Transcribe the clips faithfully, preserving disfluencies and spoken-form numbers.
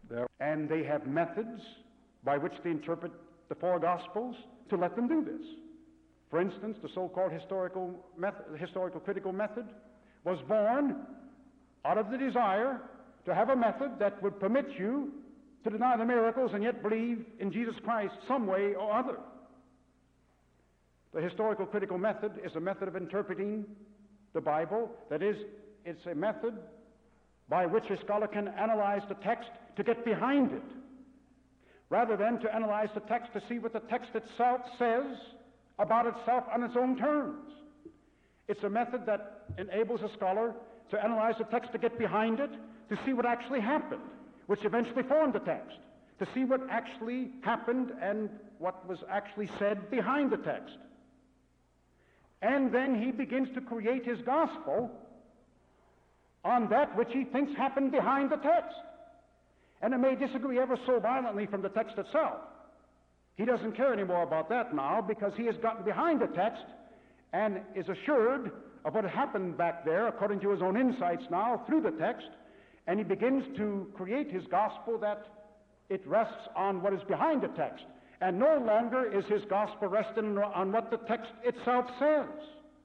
There. And they have methods by which they interpret the four Gospels to let them do this. For instance, the so-called historical method, historical critical method was born out of the desire to have a method that would permit you to deny the miracles and yet believe in Jesus Christ some way or other. The historical critical method is a method of interpreting the Bible. That is, it's a method by which a scholar can analyze the text to get behind it, rather than to analyze the text to see what the text itself says about itself on its own terms. It's a method that enables a scholar to analyze the text to get behind it, to see what actually happened, which eventually formed the text, to see what actually happened and what was actually said behind the text. And then he begins to create his gospel on that which he thinks happened behind the text. And it may disagree ever so violently from the text itself. He doesn't care anymore about that now, because he has gotten behind the text and is assured of what happened back there according to his own insights now through the text, and he begins to create his gospel that it rests on what is behind the text, and no longer is his gospel resting on what the text itself says.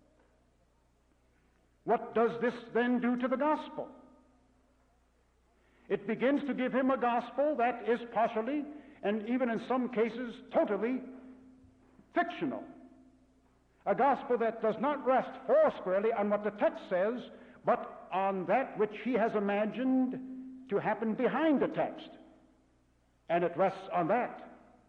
What does this then do to the gospel? It begins to give him a gospel that is partially, and even in some cases totally, fictional. A gospel that does not rest foursquarely on what the text says, but on that which he has imagined to happen behind the text. And it rests on that.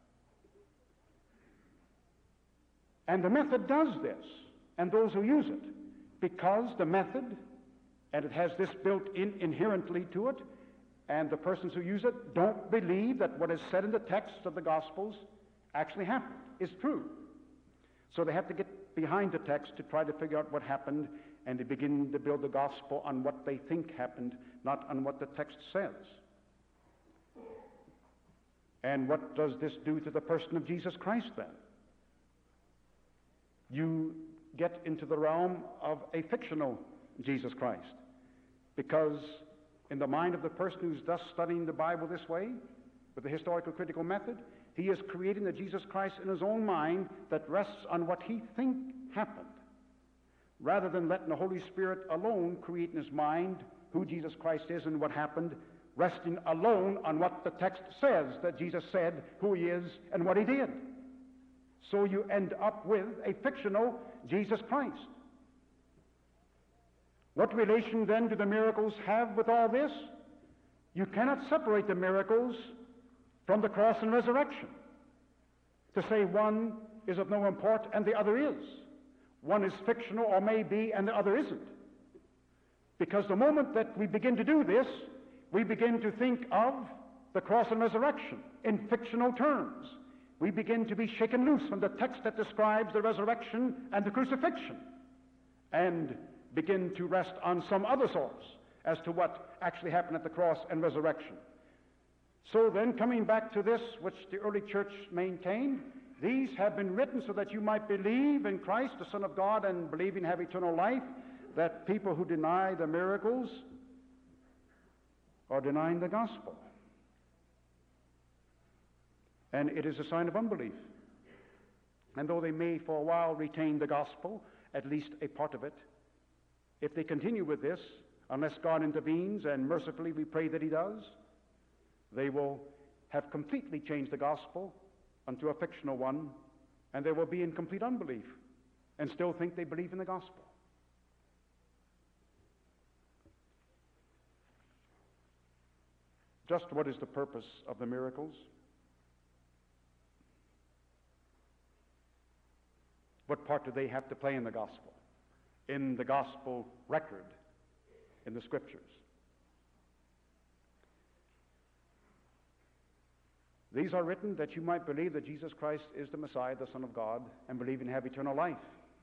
And the method does this, and those who use it, because the method, and it has this built in inherently to it, and the persons who use it don't believe that what is said in the text of the Gospels actually happened, is true. So they have to get behind the text to try to figure out what happened, and they begin to build the gospel on what they think happened, not on what the text says. And what does this do to the person of Jesus Christ then? You get into the realm of a fictional Jesus Christ, because in the mind of the person who's thus studying the Bible this way, with the historical critical method, he is creating the Jesus Christ in his own mind that rests on what he thinks happened, rather than letting the Holy Spirit alone create in his mind who Jesus Christ is and what happened, resting alone on what the text says that Jesus said, who he is, and what he did. So you end up with a fictional Jesus Christ. What relation then do the miracles have with all this? You cannot separate the miracles from the cross and resurrection, to say one is of no import and the other is. One is fictional or may be and the other isn't. Because the moment that we begin to do this, we begin to think of the cross and resurrection in fictional terms. We begin to be shaken loose from the text that describes the resurrection and the crucifixion, and begin to rest on some other source as to what actually happened at the cross and resurrection. So then, coming back to this which the early church maintained, these have been written so that you might believe in Christ, the Son of God, and believe in have eternal life, that people who deny the miracles are denying the gospel. And it is a sign of unbelief. And though they may for a while retain the gospel, at least a part of it, if they continue with this, unless God intervenes, and mercifully we pray that he does, they will have completely changed the gospel unto a fictional one, and they will be in complete unbelief and still think they believe in the gospel. Just what is the purpose of the miracles? What part do they have to play in the gospel, in the gospel record, in the Scriptures? These are written that you might believe that Jesus Christ is the Messiah, the Son of God, and believe and have eternal life.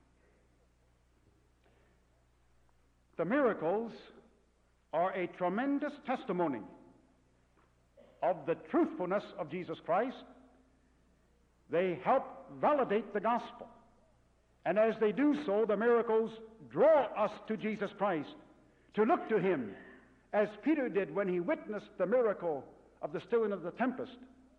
The miracles are a tremendous testimony of the truthfulness of Jesus Christ. They help validate the gospel. And as they do so, the miracles draw us to Jesus Christ, to look to him, as Peter did when he witnessed the miracle of the stilling of the tempest.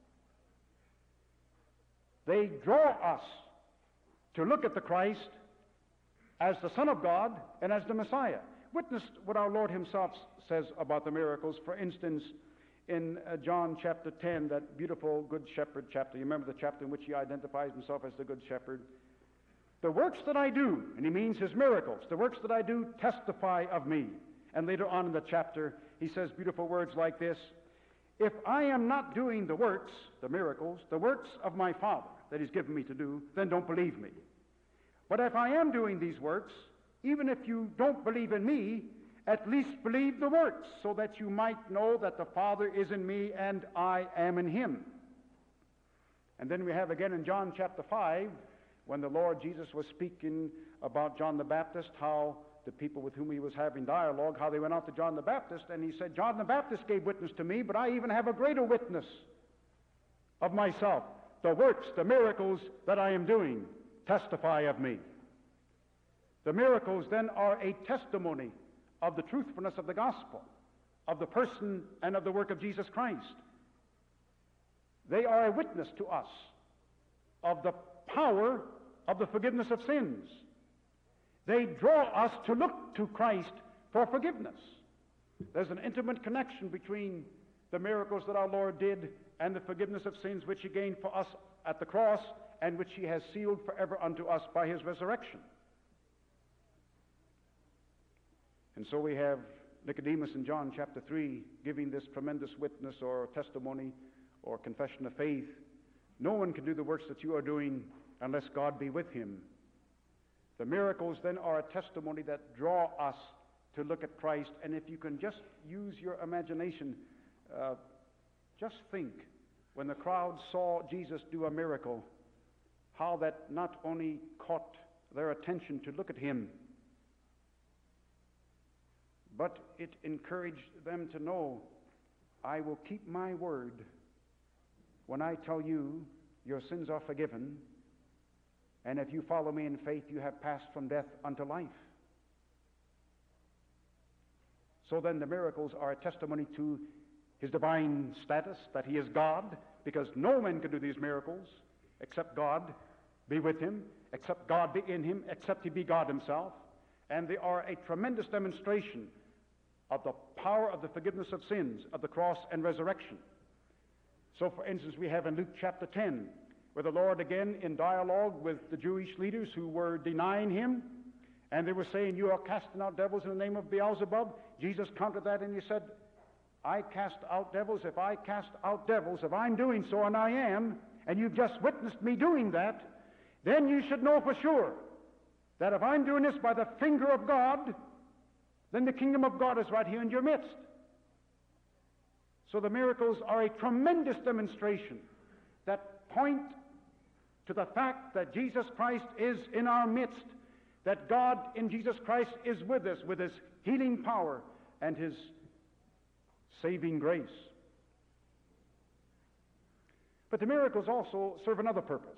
They draw us to look at the Christ as the Son of God and as the Messiah. Witness what our Lord himself says about the miracles. For instance, in uh, John chapter ten, that beautiful Good Shepherd chapter. You remember the chapter in which he identifies himself as the Good Shepherd? The works that I do, and he means his miracles, the works that I do testify of me. And later on in the chapter, he says beautiful words like this: if I am not doing the works, the miracles, the works of my Father that he's given me to do, then don't believe me. But if I am doing these works, even if you don't believe in me, at least believe the works, so that you might know that the Father is in me and I am in him. And then we have again in John chapter five, when the Lord Jesus was speaking about John the Baptist, how the people with whom he was having dialogue, how they went out to John the Baptist, and he said, John the Baptist gave witness to me, but I even have a greater witness of myself. The works, the miracles that I am doing testify of me. The miracles then are a testimony of the truthfulness of the gospel, of the person and of the work of Jesus Christ. They are a witness to us of the power of the forgiveness of sins. They draw us to look to Christ for forgiveness. There's an intimate connection between the miracles that our Lord did and the forgiveness of sins which he gained for us at the cross and which he has sealed forever unto us by his resurrection. And so we have Nicodemus in John chapter three giving this tremendous witness or testimony or confession of faith. No one can do the works that you are doing unless God be with him. The miracles then are a testimony that draw us to look at Christ. And if you can just use your imagination, uh, just think when the crowd saw Jesus do a miracle, how that not only caught their attention to look at him, but it encouraged them to know, I will keep my word when I tell you your sins are forgiven, and if you follow me in faith, you have passed from death unto life. So then the miracles are a testimony to his divine status, that he is God, because no man can do these miracles except God be with him, except God be in him, except he be God himself. And they are a tremendous demonstration of the power of the forgiveness of sins, of the cross and resurrection. So, for instance, we have in Luke chapter ten, where the Lord again in dialogue with the Jewish leaders who were denying him, and they were saying, you are casting out devils in the name of Beelzebub. Jesus countered that and he said, I cast out devils. If I cast out devils, if I'm doing so, and I am, and you've just witnessed me doing that, then you should know for sure that if I'm doing this by the finger of God, then the kingdom of God is right here in your midst. So the miracles are a tremendous demonstration that point to the fact that Jesus Christ is in our midst, that God in Jesus Christ is with us with his healing power and his saving grace. But the miracles also serve another purpose.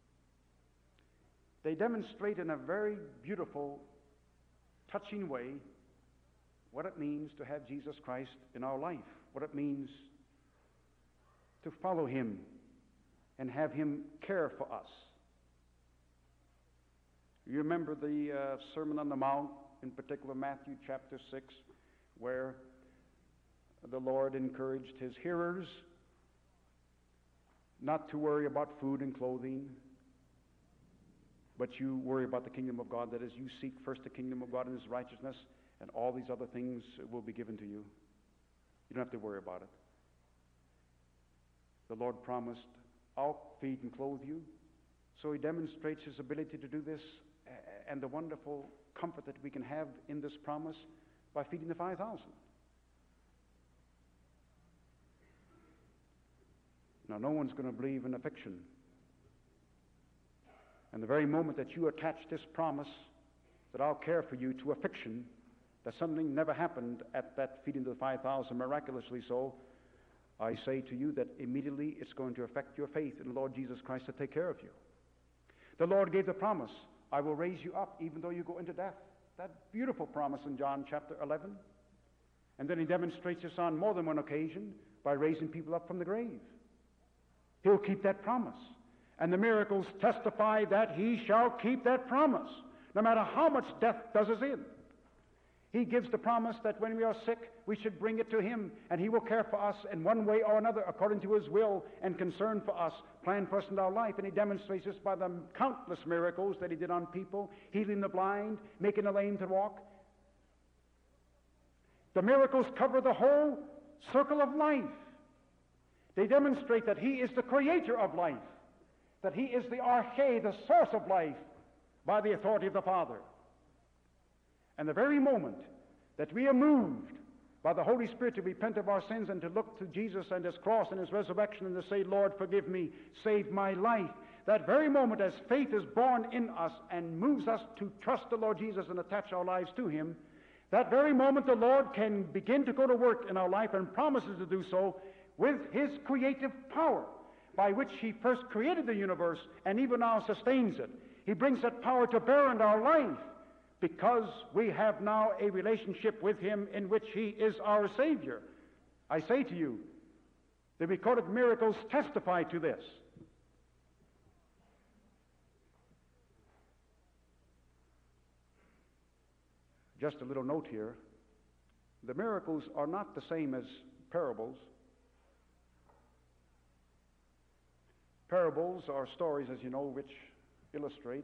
They demonstrate in a very beautiful, touching way what it means to have Jesus Christ in our life, what it means to follow him and have him care for us. You remember the uh, Sermon on the Mount, in particular Matthew chapter six, where the Lord encouraged his hearers not to worry about food and clothing, but you worry about the kingdom of God. That is, you seek first the kingdom of God and his righteousness, and all these other things will be given to you. You don't have to worry about it. The Lord promised, I'll feed and clothe you. So he demonstrates his ability to do this and the wonderful comfort that we can have in this promise by feeding the five thousand. Now, no one's going to believe in a fiction. And the very moment that you attach this promise that I'll care for you to a fiction, that something never happened at that feeding of the five thousand, miraculously so, I say to you that immediately it's going to affect your faith in the Lord Jesus Christ to take care of you. The Lord gave the promise, I will raise you up even though you go into death. That beautiful promise in John chapter eleven. And then he demonstrates this on more than one occasion by raising people up from the grave. He'll keep that promise. And the miracles testify that he shall keep that promise, no matter how much death does us in. He gives the promise that when we are sick, we should bring it to him, and he will care for us in one way or another according to his will and concern for us, plan for us in our life. And he demonstrates this by the countless miracles that he did on people, healing the blind, making the lame to walk. The miracles cover the whole circle of life. They demonstrate that he is the creator of life, that he is the arche, the source of life, by the authority of the Father. And the very moment that we are moved by the Holy Spirit to repent of our sins and to look to Jesus and his cross and his resurrection and to say, Lord, forgive me, save my life, that very moment as faith is born in us and moves us to trust the Lord Jesus and attach our lives to him, that very moment the Lord can begin to go to work in our life and promises to do so with his creative power, by which he first created the universe and even now sustains it. He brings that power to bear in our life because we have now a relationship with him in which he is our Savior. I say to you, the recorded miracles testify to this. Just a little note here. The miracles are not the same as parables. Parables are stories, as you know, which illustrate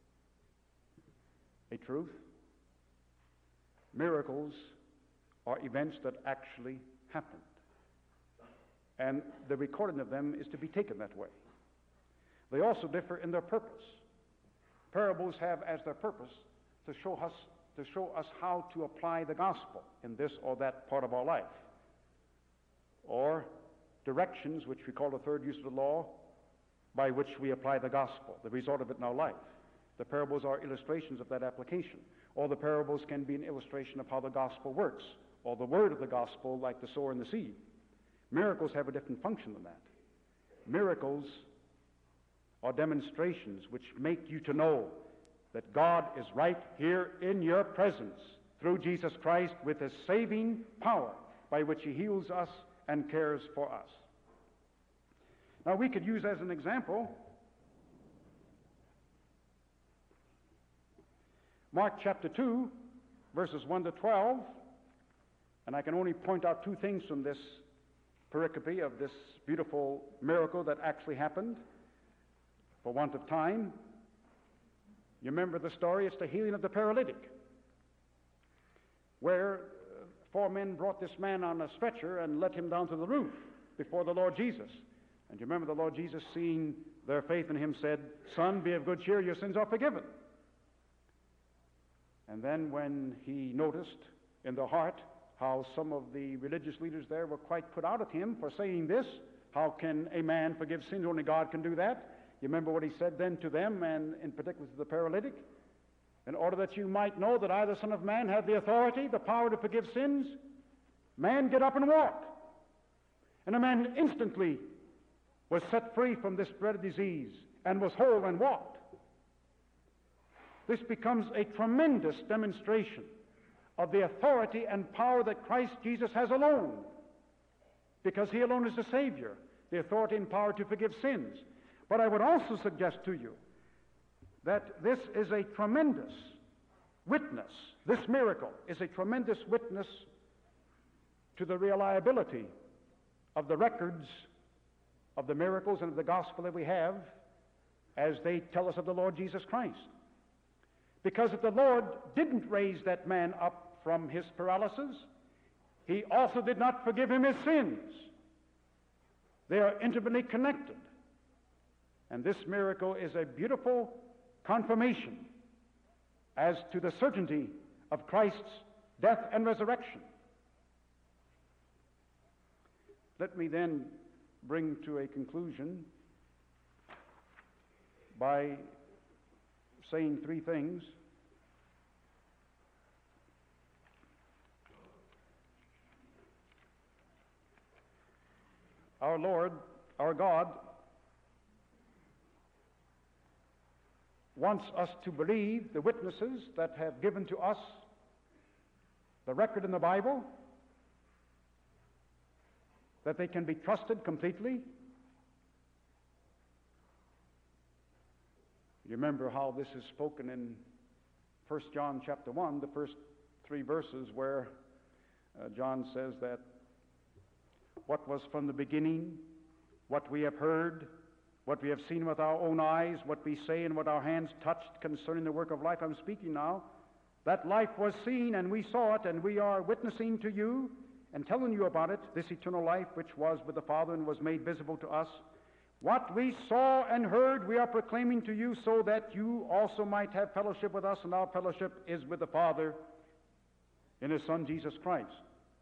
a truth. Miracles are events that actually happened. And the recording of them is to be taken that way. They also differ in their purpose. Parables have as their purpose to show us to show us how to apply the gospel in this or that part of our life. Or directions, which we call the third use of the law, by which we apply the gospel, the result of it in our life. The parables are illustrations of that application. Or the parables can be an illustration of how the gospel works, or the word of the gospel, like the sower and the seed. Miracles have a different function than that. Miracles are demonstrations which make you to know that God is right here in your presence through Jesus Christ with his saving power by which he heals us and cares for us. Now we could use as an example Mark chapter two, verses one to twelve, and I can only point out two things from this pericope of this beautiful miracle that actually happened for want of time. You remember the story? It's the healing of the paralytic, where uh, four men brought this man on a stretcher and let him down to the roof before the Lord Jesus. And you remember the Lord Jesus, seeing their faith in him, said, "Son, be of good cheer, your sins are forgiven." And then when he noticed in their heart how some of the religious leaders there were quite put out at him for saying this, how can a man forgive sins? Only God can do that. You remember what he said then to them, and in particular to the paralytic? In order that you might know that I, the Son of Man, have the authority, the power to forgive sins, man, get up and walk. And the man instantly was set free from this dreaded disease and was whole and walked. This becomes a tremendous demonstration of the authority and power that Christ Jesus has alone, because he alone is the Savior, the authority and power to forgive sins. But I would also suggest to you that this is a tremendous witness. This miracle is a tremendous witness to the reliability of the records of the miracles and of the gospel that we have as they tell us of the Lord Jesus Christ. Because if the Lord didn't raise that man up from his paralysis, he also did not forgive him his sins. They are intimately connected. And this miracle is a beautiful confirmation as to the certainty of Christ's death and resurrection. Let me then bring to a conclusion by saying three things. Our Lord, our God, wants us to believe the witnesses that have given to us the record in the Bible, that they can be trusted completely? You remember how this is spoken in First John chapter one, the first three verses, where uh, John says that what was from the beginning, what we have heard, what we have seen with our own eyes, what we say and what our hands touched concerning the work of life. I'm speaking now. That life was seen, and we saw it, and we are witnessing to you and telling you about it, this eternal life which was with the Father and was made visible to us. What we saw and heard we are proclaiming to you, so that you also might have fellowship with us, and our fellowship is with the Father in His Son Jesus Christ.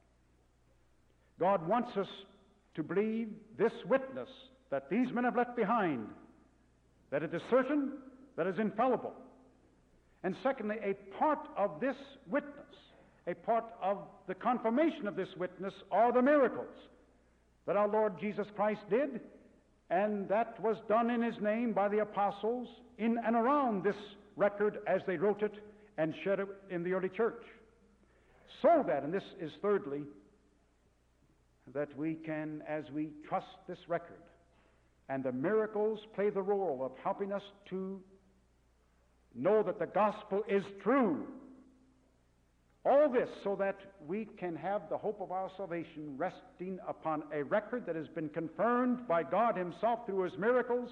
God wants us to believe this witness that these men have left behind, that it is certain, that it is infallible. And secondly, a part of this witness, a part of the confirmation of this witness, are the miracles that our Lord Jesus Christ did, and that was done in His name by the apostles in and around this record as they wrote it and shared it in the early church. So that, and this is thirdly, that we can, as we trust this record, and the miracles play the role of helping us to know that the gospel is true. All this so that we can have the hope of our salvation resting upon a record that has been confirmed by God Himself through His miracles,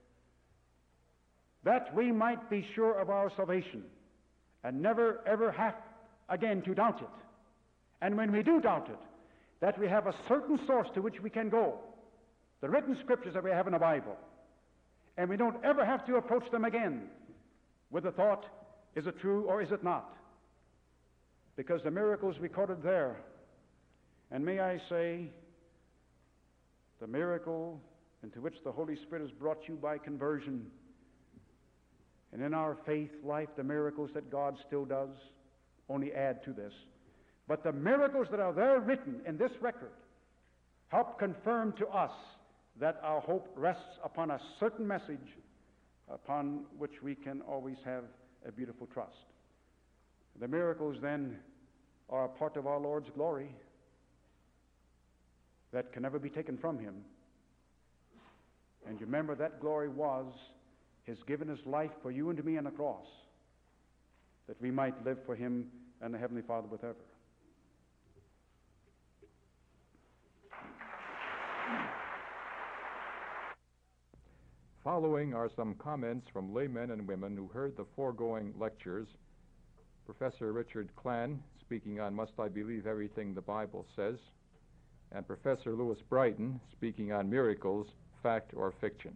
that we might be sure of our salvation and never ever have again to doubt it. And when we do doubt it, that we have a certain source to which we can go, the written scriptures that we have in the Bible, and we don't ever have to approach them again with the thought, is it true or is it not? Because the miracles recorded there, and may I say, the miracle into which the Holy Spirit has brought you by conversion, and in our faith life, the miracles that God still does only add to this. But the miracles that are there written in this record help confirm to us that our hope rests upon a certain message upon which we can always have a beautiful trust. The miracles then are a part of our Lord's glory that can never be taken from Him. And you remember that glory was His given His life for you and to me on the cross, that we might live for Him and the Heavenly Father with ever. Following are some comments from laymen and women who heard the foregoing lectures. Professor Richard Klan, speaking on Must I Believe Everything the Bible Says, and Professor Lewis Brighton, speaking on miracles, fact or fiction.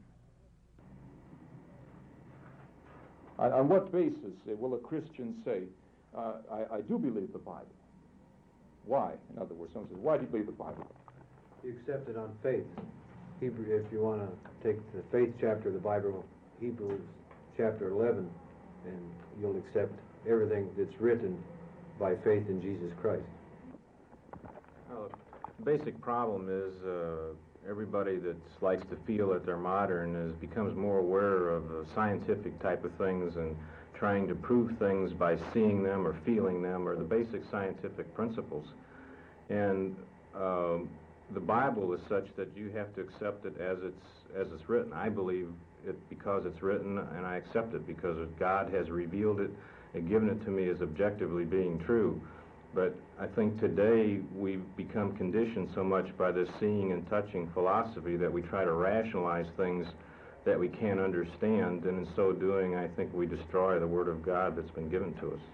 On, on what basis uh, will a Christian say, uh, I, I do believe the Bible? Why? In other words, someone says, why do you believe the Bible? You accept it on faith. Hebrew, if you want to take the faith chapter of the Bible, Hebrews chapter eleven, and you'll accept everything that's written by faith in Jesus Christ. Well, the basic problem is uh, everybody that likes to feel that they're modern is becomes more aware of the scientific type of things and trying to prove things by seeing them or feeling them, or the basic scientific principles. And um, the Bible is such that you have to accept it as it's as it's written. I believe it because it's written, and I accept it because God has revealed it and given it to me as objectively being true. But I think today we've become conditioned so much by this seeing and touching philosophy that we try to rationalize things that we can't understand, and in so doing, I think we destroy the Word of God that's been given to us.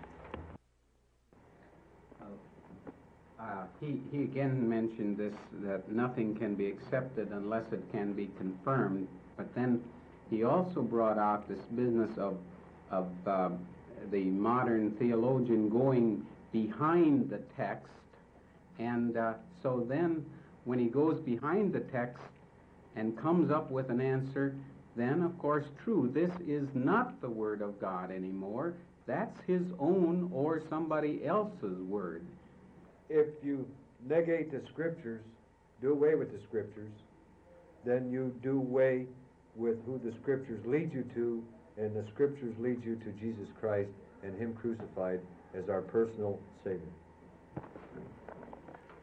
Uh, he, he again mentioned this, that nothing can be accepted unless it can be confirmed, but then he also brought out this business of, of uh, the modern theologian going behind the text, and uh, so then when he goes behind the text and comes up with an answer, then of course true, this is not the Word of God anymore, that's his own or somebody else's word. If you negate the Scriptures, do away with the Scriptures, then you do away with who the Scriptures lead you to, and the Scriptures lead you to Jesus Christ and Him crucified as our personal Savior. Uh,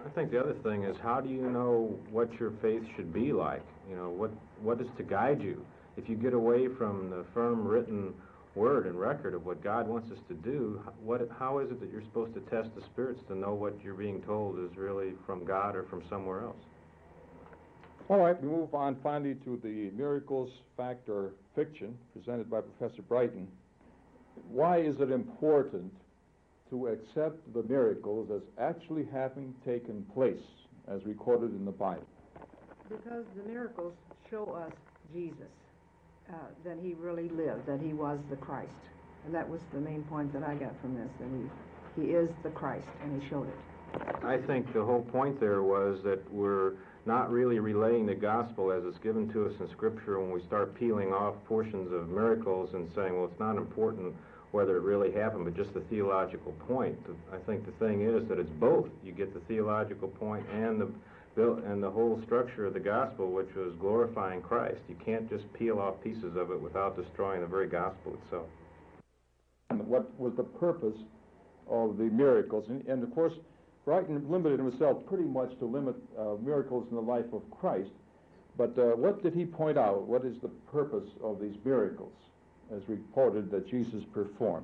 I think the other thing is, how do you know what your faith should be like? You know, what, what is to guide you? If you get away from the firm written word and record of what God wants us to do, what, how is it that you're supposed to test the spirits to know what you're being told is really from God or from somewhere else? All right, we move on finally to the miracles, fact or fiction, presented by Professor Brighton. Why is it important to accept the miracles as actually having taken place, as recorded in the Bible? Because the miracles show us Jesus, uh, that he really lived, that he was the Christ. And that was the main point that I got from this, that he, he is the Christ, and he showed it. I think the whole point there was that we're not really relaying the gospel as it's given to us in Scripture when we start peeling off portions of miracles and saying, well, it's not important whether it really happened, but just the theological point. I think the thing is that it's both. You get the theological point and the and the whole structure of the gospel, which was glorifying Christ. You can't just peel off pieces of it without destroying the very gospel itself. And what was the purpose of the miracles? And, and of course, Brighton limited himself pretty much to limit uh, miracles in the life of Christ. But uh, what did he point out? What is the purpose of these miracles, as reported that Jesus performed?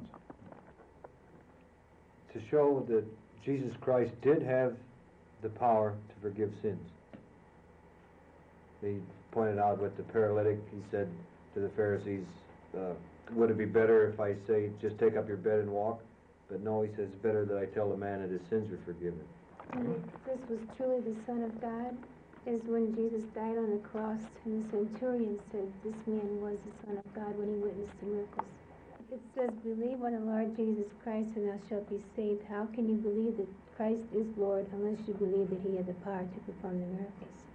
To show that Jesus Christ did have the power to forgive sins. He pointed out with the paralytic, he said to the Pharisees, uh, would it be better if I say, just take up your bed and walk? But no, he says, it's better that I tell the man that his sins are forgiven. And if this was truly the Son of God, is when Jesus died on the cross, and the centurion said this man was the Son of God when he witnessed the miracles. It says, believe on the Lord Jesus Christ and thou shalt be saved. How can you believe that Christ is Lord unless you believe that he had the power to perform the miracles?